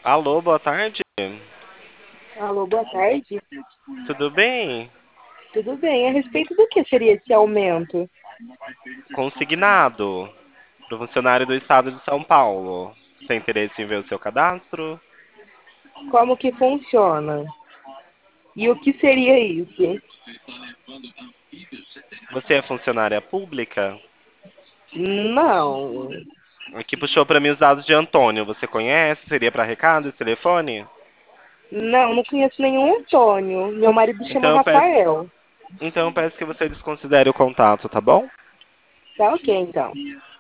Alô, boa tarde. Alô, boa tarde. Tudo bem? Tudo bem? A respeito do que seria esse aumento? Consignado para o funcionário do estado de São Paulo. Você tem interesse em ver o seu cadastro? Como que funciona? E o que seria isso? Você é funcionária pública? Não, Aqui puxou para mim os dados de Antônio. Você conhece? Seria para recado esse telefone? não conheço nenhum Antônio. Meu marido chama Então eu peço, Rafael. então eu peço que você desconsidere o contato, tá bom? Tá ok, então.